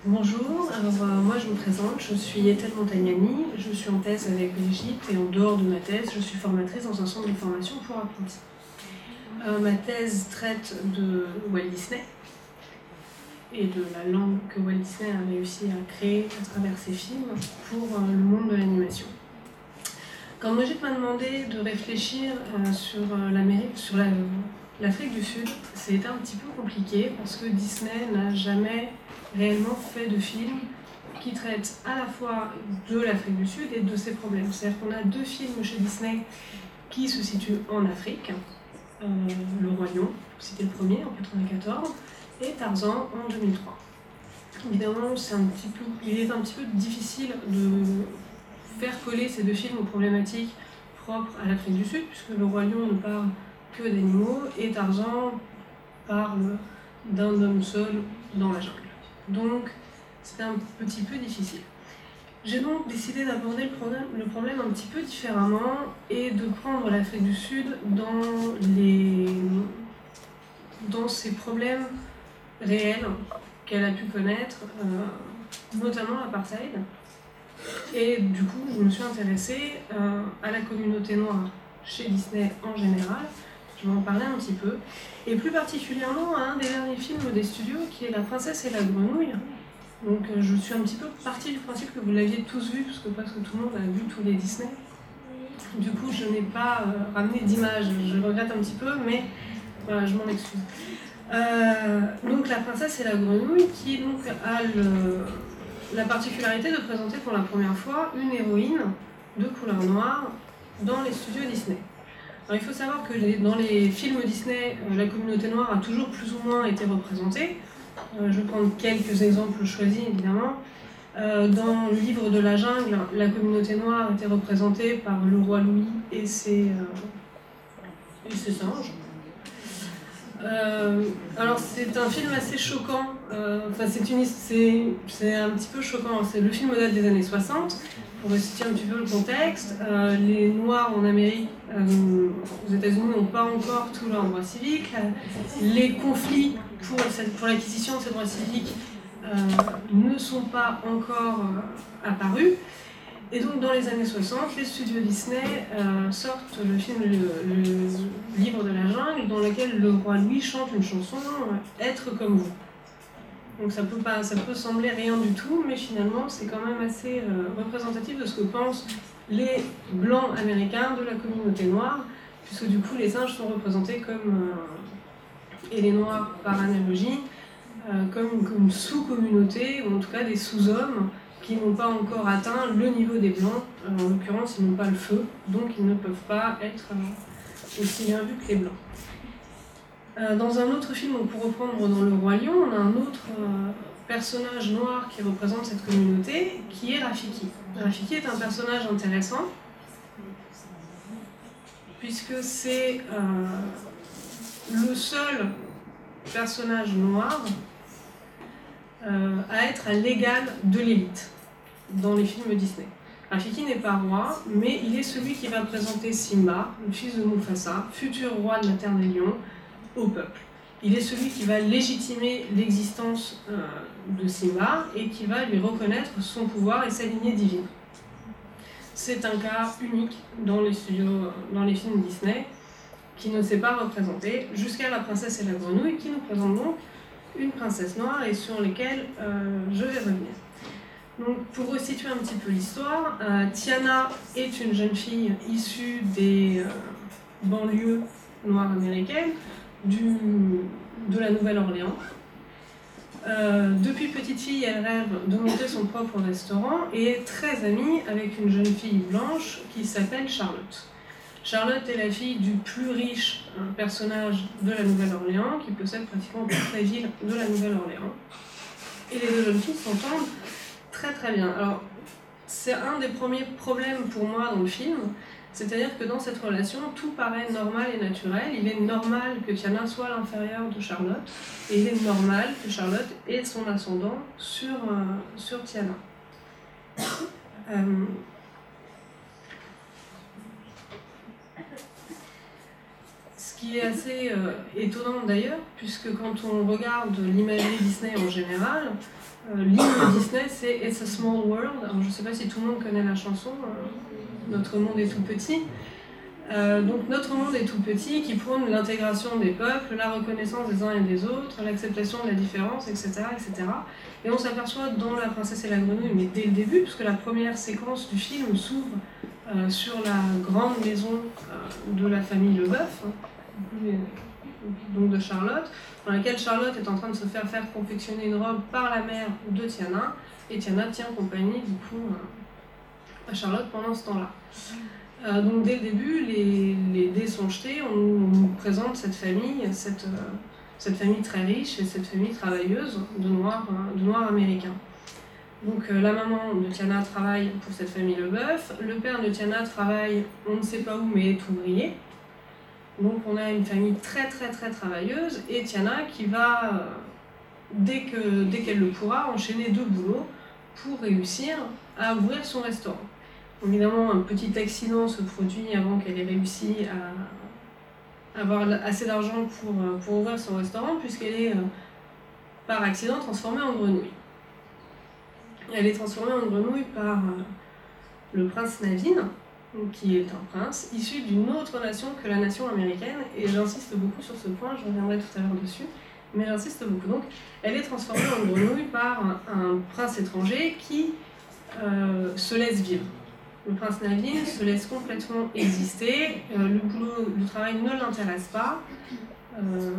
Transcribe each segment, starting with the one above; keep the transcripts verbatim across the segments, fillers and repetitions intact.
Bonjour, alors euh, moi je me présente, je suis Ethel Montagnani, je suis en thèse avec l'Égypte et en dehors de ma thèse, je suis formatrice dans un centre de formation pour apprentis. Euh, ma thèse traite de Walt Disney et de la langue que Walt Disney a réussi à créer à travers ses films pour euh, le monde de l'animation. Quand Brigitte m'a demandé de réfléchir euh, sur euh, l'Amérique, sur la, euh, l'Afrique du Sud, c'était un petit peu compliqué parce que Disney n'a jamais réellement fait de films qui traitent à la fois de l'Afrique du Sud et de ses problèmes. C'est-à-dire qu'on a deux films chez Disney qui se situent en Afrique, euh, Le Roi Lion, c'était le premier en quatre-vingt-quatorze, et Tarzan en deux mille trois. Évidemment, c'est un petit peu, il est un petit peu difficile de faire coller ces deux films aux problématiques propres à l'Afrique du Sud, puisque Le Roi Lion ne parle que d'animaux et Tarzan parle d'un homme seul dans la jungle. Donc, c'était un petit peu difficile. J'ai donc décidé d'aborder le problème, le problème un petit peu différemment et de prendre l'Afrique du Sud dans, les, dans ses problèmes réels qu'elle a pu connaître, euh, notamment l'apartheid. Et du coup, je me suis intéressée euh, à la communauté noire chez Disney en général. Je vais en parler un petit peu. Et plus particulièrement à un des derniers films des studios, qui est La Princesse et la Grenouille. Donc euh, je suis un petit peu partie du principe que vous l'aviez tous vu, parce que presque tout le monde a vu tous les Disney. Du coup, je n'ai pas euh, ramené d'image. Je regrette un petit peu, mais voilà, je m'en excuse. Euh, donc La Princesse et la Grenouille, qui donc a le... la particularité de présenter pour la première fois une héroïne de couleur noire dans les studios Disney. Alors, il faut savoir que les, dans les films Disney, euh, la communauté noire a toujours plus ou moins été représentée. Euh, je vais prendre quelques exemples choisis, évidemment. Euh, dans le livre de la jungle, la communauté noire était représentée par le roi Louis et ses, euh, et ses singes. Euh, alors c'est un film assez choquant, euh, enfin c'est, une, c'est, c'est un petit peu choquant, c'est, le film date des années soixante, pour situer un petit peu le contexte, euh, les Noirs en Amérique, euh, aux États-Unis n'ont pas encore tous leurs droits civiques, les conflits pour, cette, pour l'acquisition de ces droits civiques euh, ne sont pas encore euh, apparus. Et donc dans les années soixante, les studios Disney euh, sortent le film le, le livre de la jungle, dans lequel le roi Louis chante une chanson euh, « Être comme vous ». Donc ça peut, pas, ça peut sembler rien du tout, mais finalement c'est quand même assez euh, représentatif de ce que pensent les blancs américains de la communauté noire, puisque du coup les singes sont représentés comme, euh, et les noirs par analogie, euh, comme, comme une sous-communauté, ou en tout cas des sous-hommes, qui n'ont pas encore atteint le niveau des Blancs. Euh, en l'occurrence, ils n'ont pas le feu, donc ils ne peuvent pas être euh, aussi bien vus que les Blancs. Euh, dans un autre film, pour reprendre dans Le Roi Lion, on a un autre euh, personnage noir qui représente cette communauté, qui est Rafiki. Rafiki est un personnage intéressant, puisque c'est euh, le seul personnage noir euh, à être à l'égal de l'élite dans les films Disney. Rafiki n'est pas roi, mais il est celui qui va présenter Simba, le fils de Mufasa, futur roi de la Terre des Lions, au peuple. Il est celui qui va légitimer l'existence euh, de Simba et qui va lui reconnaître son pouvoir et sa lignée divine. C'est un cas unique dans les studios, dans les films Disney, qui ne s'est pas représenté, jusqu'à La Princesse et la Grenouille, qui nous présente donc une princesse noire et sur lesquelles euh, je vais revenir. Donc, pour resituer un petit peu l'histoire, euh, Tiana est une jeune fille issue des euh, banlieues noires américaines du, de la Nouvelle-Orléans. Euh, depuis petite fille, elle rêve de monter son propre restaurant et est très amie avec une jeune fille blanche qui s'appelle Charlotte. Charlotte est la fille du plus riche euh, personnage de la Nouvelle-Orléans, qui possède pratiquement toutes les villes de la Nouvelle-Orléans. Et les deux jeunes filles s'entendent très très bien. Alors, c'est un des premiers problèmes pour moi dans le film, c'est-à-dire que dans cette relation, tout paraît normal et naturel. Il est normal que Tiana soit l'inférieure de Charlotte, et il est normal que Charlotte ait son ascendant sur, euh, sur Tiana. Euh, ce qui est assez euh, étonnant d'ailleurs, puisque quand on regarde l'imagerie Disney en général, Euh, L'hymne Disney, c'est It's a Small World. Alors, je ne sais pas si tout le monde connaît la chanson, euh, Notre monde est tout petit. Euh, donc notre monde est tout petit, qui prône l'intégration des peuples, la reconnaissance des uns et des autres, l'acceptation de la différence, et cetera et cetera. Et on s'aperçoit dans La princesse et la grenouille, mais dès le début, puisque la première séquence du film s'ouvre euh, sur la grande maison euh, de la famille Leboeuf, hein, donc de Charlotte, dans laquelle Charlotte est en train de se faire faire confectionner une robe par la mère de Tiana, et Tiana tient compagnie du coup euh, à Charlotte pendant ce temps-là. Euh, donc dès le début, les, les dés sont jetés, on, on nous présente cette famille, cette, euh, cette famille très riche et cette famille travailleuse de noirs, euh, de noirs américains. Donc euh, la maman de Tiana travaille pour cette famille Leboeuf, le père de Tiana travaille, on ne sait pas où, mais est ouvrier. Donc on a une famille très très très travailleuse, et Tiana qui va, euh, dès que, dès qu'elle le pourra, enchaîner deux boulots pour réussir à ouvrir son restaurant. Évidemment, un petit accident se produit avant qu'elle ait réussi à avoir assez d'argent pour, pour ouvrir son restaurant, puisqu'elle est, par accident, transformée en grenouille. Elle est transformée en grenouille par le prince Naveen, qui est un prince issu d'une autre nation que la nation américaine, et j'insiste beaucoup sur ce point, je reviendrai tout à l'heure dessus, mais j'insiste beaucoup. Donc, elle est transformée en grenouille par un, un prince étranger qui euh, se laisse vivre. Le prince Naveen se laisse complètement exister, euh, le boulot, le travail ne l'intéresse pas, euh,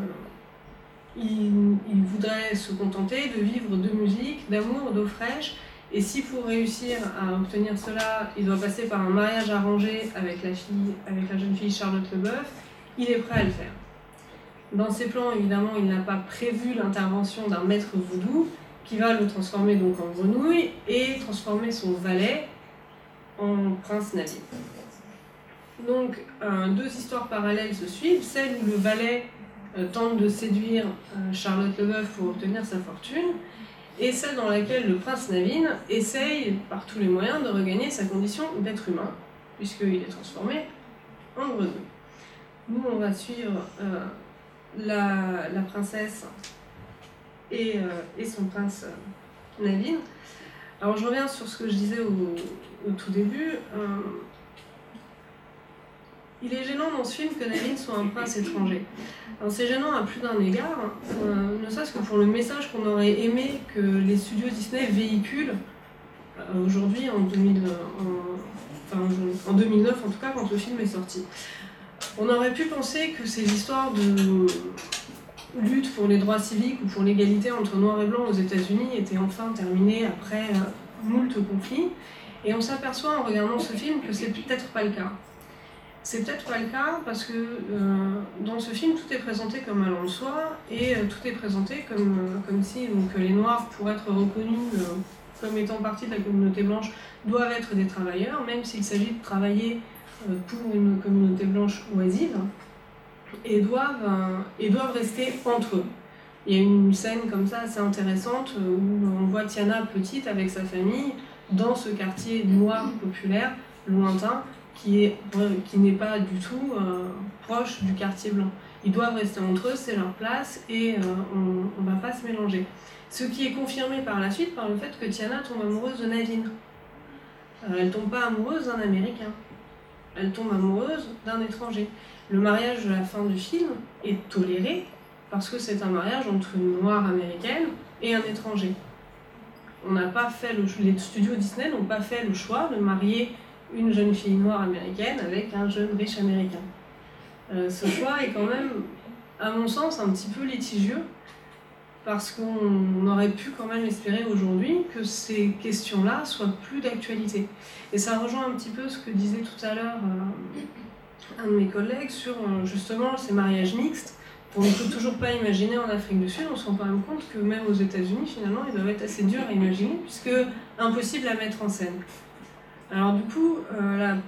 il, il voudrait se contenter de vivre de musique, d'amour, d'eau fraîche, et si pour réussir à obtenir cela, il doit passer par un mariage arrangé avec la, fille, avec la jeune fille Charlotte Leboeuf, il est prêt à le faire. Dans ses plans, évidemment, il n'a pas prévu l'intervention d'un maître vaudou qui va le transformer donc en grenouille et transformer son valet en prince Naveen. Donc, euh, deux histoires parallèles se suivent, celle où le valet euh, tente de séduire euh, Charlotte Leboeuf pour obtenir sa fortune, et celle dans laquelle le prince Naveen essaye par tous les moyens de regagner sa condition d'être humain, puisqu'il est transformé en grenouille. Nous, on va suivre euh, la, la princesse et, euh, et son prince euh, Naveen. Alors, je reviens sur ce que je disais au au tout début. Euh, il est gênant dans ce film que Naveen soit un prince étranger. Alors c'est gênant à plus d'un égard, euh, ne serait-ce que pour le message qu'on aurait aimé que les studios Disney véhiculent euh, aujourd'hui en, deux mille, en, enfin, en deux mille neuf, en tout cas quand le film est sorti. On aurait pu penser que ces histoires de lutte pour les droits civiques ou pour l'égalité entre noirs et blancs aux États-Unis étaient enfin terminées après euh, moult conflits. Et on s'aperçoit en regardant ce film que c'est peut-être pas le cas. C'est peut-être pas le cas parce que euh, dans ce film, tout est présenté comme allant de soi et euh, tout est présenté comme, euh, comme si donc, les Noirs, pour être reconnus euh, comme étant partie de la communauté blanche, doivent être des travailleurs, même s'il s'agit de travailler euh, pour une communauté blanche oisive, et doivent, euh, et doivent rester entre eux. Il y a une scène comme ça assez intéressante où on voit Tiana petite avec sa famille dans ce quartier noir populaire, lointain, qui est, qui n'est pas du tout euh, proche du quartier blanc. Ils doivent rester entre eux, c'est leur place, et euh, on ne va pas se mélanger. Ce qui est confirmé par la suite par le fait que Tiana tombe amoureuse de Naveen. Euh, elle ne tombe pas amoureuse d'un Américain, elle tombe amoureuse d'un étranger. Le mariage de la fin du film est toléré parce que c'est un mariage entre une noire américaine et un étranger. On n'a pas fait le, les studios Disney n'ont pas fait le choix de marier une jeune fille noire américaine avec un jeune riche américain. Euh, ce choix est quand même, à mon sens, un petit peu litigieux, parce qu'on aurait pu quand même espérer aujourd'hui que ces questions-là soient plus d'actualité. Et ça rejoint un petit peu ce que disait tout à l'heure euh, un de mes collègues sur euh, justement ces mariages mixtes. On ne peut toujours pas imaginer en Afrique du Sud, on se rend quand même compte que même aux États-Unis, finalement, ils doivent être assez durs à imaginer, puisque impossible à mettre en scène. Alors du coup, euh, la,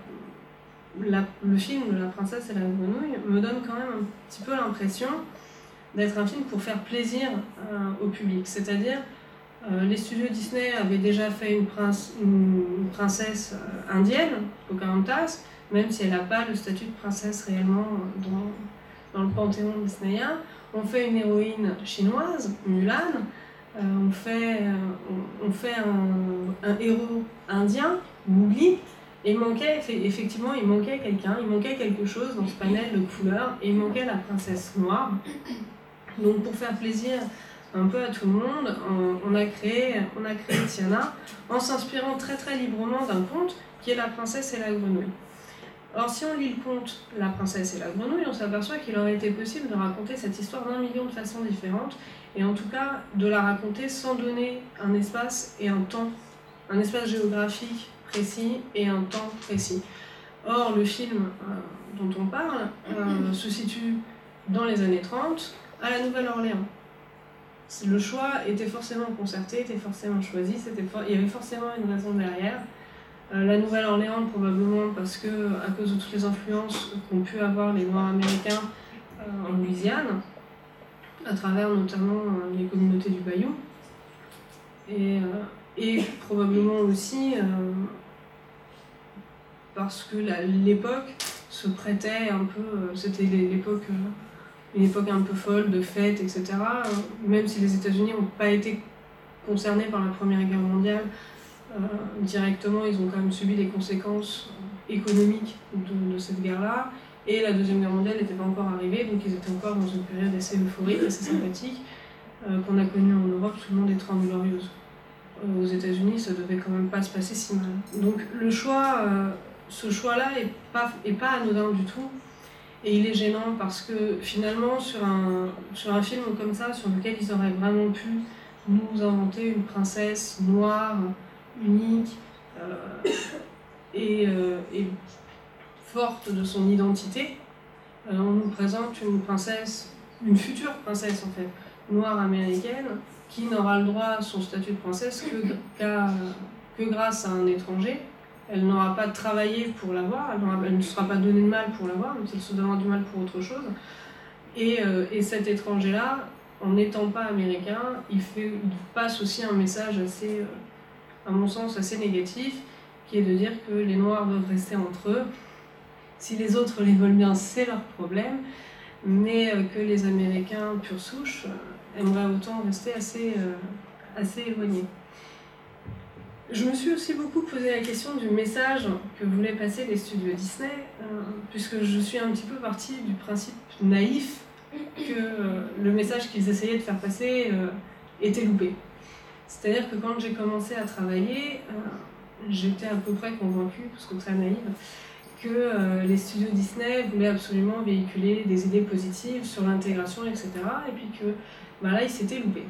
la, le film de La princesse et la grenouille me donne quand même un petit peu l'impression d'être un film pour faire plaisir euh, au public. C'est-à-dire, euh, les studios Disney avaient déjà fait une, prince, une princesse euh, indienne, Pocahontas, même si elle n'a pas le statut de princesse réellement dans, dans le panthéon disneyen. On fait une héroïne chinoise, Mulan. Euh, on fait, euh, on, on fait un, un héros indien, Mowgli, et il manquait, effectivement, il manquait quelqu'un, il manquait quelque chose dans ce panel de couleurs, et il manquait la princesse noire. Donc pour faire plaisir un peu à tout le monde, on, on a créé, on a créé Tiana en s'inspirant très très librement d'un conte qui est La princesse et la grenouille. Or, si on lit le conte La princesse et la grenouille, on s'aperçoit qu'il aurait été possible de raconter cette histoire d'un million de façons différentes, et en tout cas de la raconter sans donner un espace et un temps, un espace géographique précis et un temps précis. Or, le film euh, dont on parle euh, se situe dans les années trente, à la Nouvelle-Orléans. Le choix était forcément concerté, était forcément choisi, c'était for- il y avait forcément une raison derrière. Euh, la Nouvelle-Orléans, probablement parce que, à cause de toutes les influences qu'ont pu avoir les Noirs américains euh, en Louisiane, à travers notamment euh, les communautés du Bayou, et, euh, et probablement aussi euh, parce que la, l'époque se prêtait un peu, euh, c'était l'époque, euh, une époque un peu folle de fêtes, et cetera. Même si les États-Unis n'ont pas été concernés par la Première Guerre mondiale, Euh, directement, ils ont quand même subi les conséquences économiques de, de cette guerre-là. Et la Deuxième Guerre mondiale n'était pas encore arrivée, donc ils étaient encore dans une période assez euphorique, assez sympathique, euh, qu'on a connue en Europe sous le nom des Trente Glorieuses. Euh, aux États-Unis, ça devait quand même pas se passer si mal. Donc le choix, euh, ce choix-là est pas, est pas anodin du tout. Et il est gênant parce que finalement, sur un, sur un film comme ça, sur lequel ils auraient vraiment pu nous inventer une princesse noire, unique euh, et, euh, et forte de son identité, euh, on nous présente une princesse, une future princesse en fait, noire américaine, qui n'aura le droit à son statut de princesse que, qu'à, que grâce à un étranger. Elle n'aura pas travaillé pour l'avoir, elle, elle ne sera pas donnée de mal pour l'avoir, même si elle se donnera du mal pour autre chose. Et, euh, et cet étranger-là, en n'étant pas américain, il, fait, il passe aussi un message assez... Euh, à mon sens assez négatif, qui est de dire que les Noirs doivent rester entre eux. Si les autres les veulent bien, c'est leur problème, mais que les Américains pure souche aimeraient autant rester assez, euh, assez éloignés. Je me suis aussi beaucoup posé la question du message que voulaient passer les studios Disney, euh, puisque je suis un petit peu partie du principe naïf que euh, le message qu'ils essayaient de faire passer euh, était loupé. C'est-à-dire que quand j'ai commencé à travailler, euh, j'étais à peu près convaincue, parce que très naïve, que euh, les studios Disney voulaient absolument véhiculer des idées positives sur l'intégration, et cetera. Et puis que bah là, ils s'étaient loupés.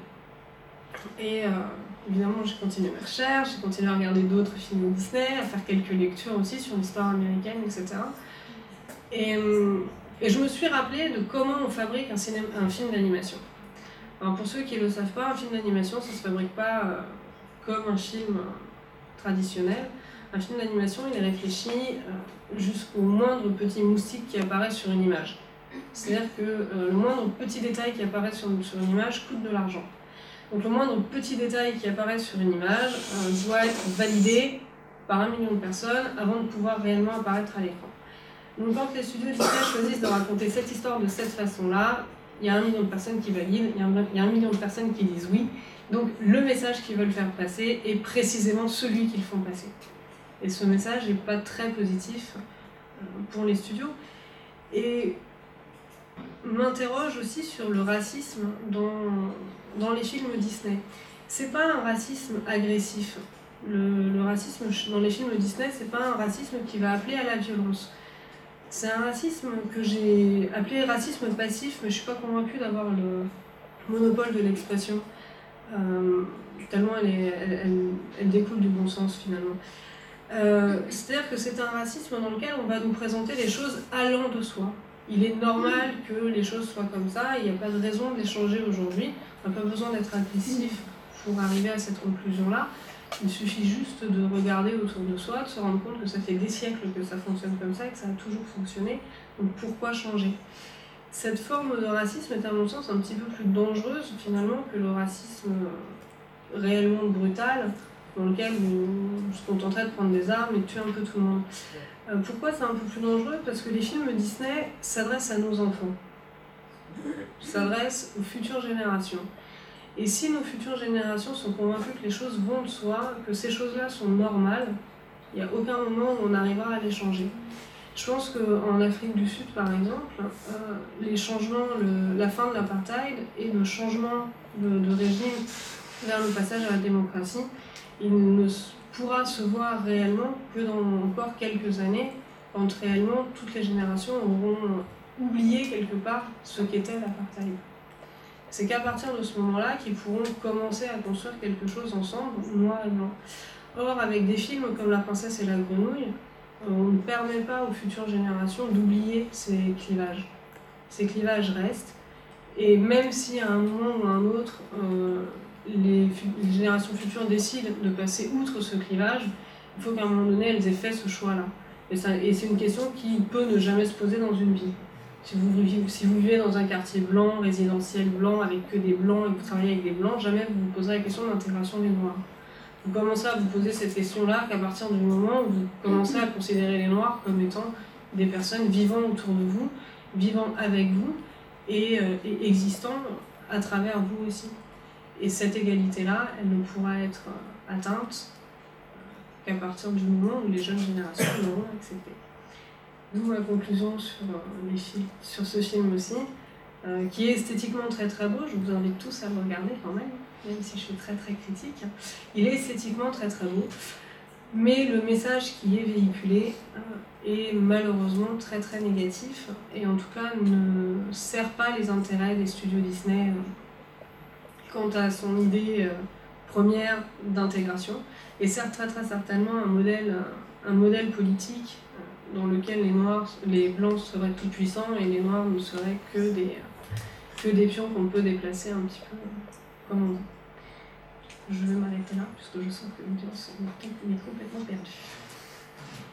Et euh, évidemment, j'ai continué mes recherches, j'ai continué à regarder d'autres films Disney, à faire quelques lectures aussi sur l'histoire américaine, et cetera. Et, euh, et je me suis rappelé de comment on fabrique un, cinéma, un film d'animation. Alors pour ceux qui ne le savent pas, un film d'animation, ça ne se fabrique pas euh, comme un film euh, traditionnel. Un film d'animation, il est réfléchi euh, jusqu'au moindre petit moustique qui apparaît sur une image. C'est-à-dire que euh, le moindre petit détail qui apparaît sur, sur une image coûte de l'argent. Donc le moindre petit détail qui apparaît sur une image euh, doit être validé par un million de personnes avant de pouvoir réellement apparaître à l'écran. Donc quand les studios Disney choisissent de raconter cette histoire de cette façon-là, il y a un million de personnes qui valident, il y, a un, il y a un million de personnes qui disent oui. Donc le message qu'ils veulent faire passer est précisément celui qu'ils font passer. Et ce message n'est pas très positif pour les studios. Et m'interroge aussi sur le racisme dans, dans les films Disney. C'est pas un racisme agressif. Le, le racisme dans les films Disney, c'est pas un racisme qui va appeler à la violence. C'est un racisme que j'ai appelé racisme passif, mais je ne suis pas convaincue d'avoir le monopole de l'expression, euh, tellement elle, est, elle, elle, elle découle du bon sens finalement. Euh, c'est-à-dire que c'est un racisme dans lequel on va nous présenter les choses allant de soi. Il est normal que les choses soient comme ça, il n'y a pas de raison de les changer aujourd'hui, on n'a pas besoin d'être agressif pour arriver à cette conclusion-là. Il suffit juste de regarder autour de soi, de se rendre compte que ça fait des siècles que ça fonctionne comme ça et que ça a toujours fonctionné. Donc pourquoi changer ? Cette forme de racisme est à mon sens un petit peu plus dangereuse finalement que le racisme réellement brutal dans lequel on se contenterait de prendre des armes et de tuer un peu tout le monde. Euh, pourquoi c'est un peu plus dangereux ? Parce que les films Disney s'adressent à nos enfants, s'adressent aux futures générations. Et si nos futures générations sont convaincues que les choses vont de soi, que ces choses-là sont normales, il n'y a aucun moment où on arrivera à les changer. Je pense qu'en Afrique du Sud, par exemple, euh, les changements, le, la fin de l'apartheid et le changement de, de régime vers le passage à la démocratie, il ne pourra se voir réellement que dans encore quelques années, quand réellement toutes les générations auront oublié quelque part ce qu'était l'apartheid. C'est qu'à partir de ce moment-là qu'ils pourront commencer à construire quelque chose ensemble, noir et blanc. Or, avec des films comme La princesse et la grenouille, on ne permet pas aux futures générations d'oublier ces clivages. Ces clivages restent, et même si à un moment ou à un autre, euh, les, les générations futures décident de passer outre ce clivage, il faut qu'à un moment donné, elles aient fait ce choix-là. Et, ça, et c'est une question qui peut ne jamais se poser dans une vie. Si vous, vivez, si vous vivez dans un quartier blanc, résidentiel blanc, avec que des blancs, et que vous travaillez avec des blancs, jamais vous vous poserez la question de l'intégration des noirs. Vous commencez à vous poser cette question-là qu'à partir du moment où vous commencez à considérer les noirs comme étant des personnes vivant autour de vous, vivant avec vous et, euh, et existant à travers vous aussi. Et cette égalité-là, elle ne pourra être atteinte qu'à partir du moment où les jeunes générations l'auront acceptée. D'où ma conclusion sur, les films, sur ce film aussi, euh, qui est esthétiquement très très beau. Je vous invite tous à le regarder quand même, même si je suis très très critique. Il est esthétiquement très très beau, mais le message qui est véhiculé euh, est malheureusement très très négatif, et en tout cas ne sert pas les intérêts des studios Disney euh, quant à son idée euh, première d'intégration, et sert très très certainement un modèle, un modèle politique dans lequel les noirs, les blancs seraient tout puissants et les noirs ne seraient que des, que des pions qu'on peut déplacer un petit peu comme on dit. Je vais m'arrêter là puisque je sens que l'audience est complètement perdue.